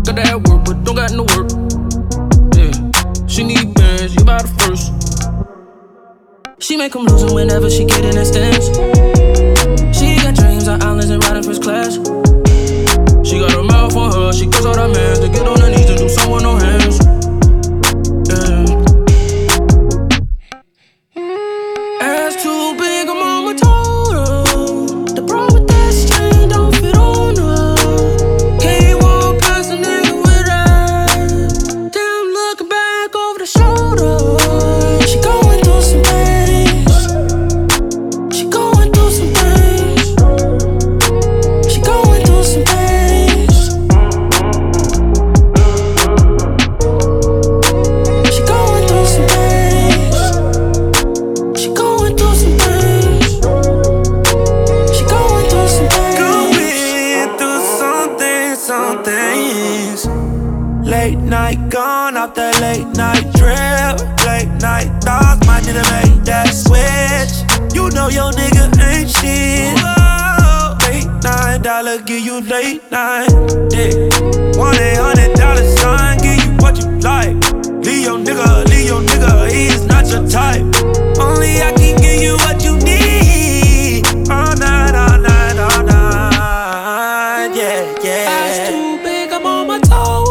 Got that work, but don't got no work. Yeah, she need bands, you buy the first. She make 'em lose 'em whenever she get in the stands. She got dreams of islands and riding first class. She got a mouth on her, she goes out her mans to get on her knees and do something with no hands. Yeah. Ass too big, I'm on my total. The bra with that chain don't fit on her. Can't walk past a nigga with ass. Damn, looking back over the shoulder. She going through some things. She going through some things. She going through some things. She going through some things. She going through some things. She going through some things. Going through some things. Late night gone off that late night drip. Late night thoughts might need to make that switch. You know your nigga ain't shit. Whoa. $8-9 give you late night dick. $1-800 sign give you what you like. Leave your nigga, he is not your type. Only I can give you what you need. All night, all night, all night. Yeah, yeah. Ass too big, I'm on my toes.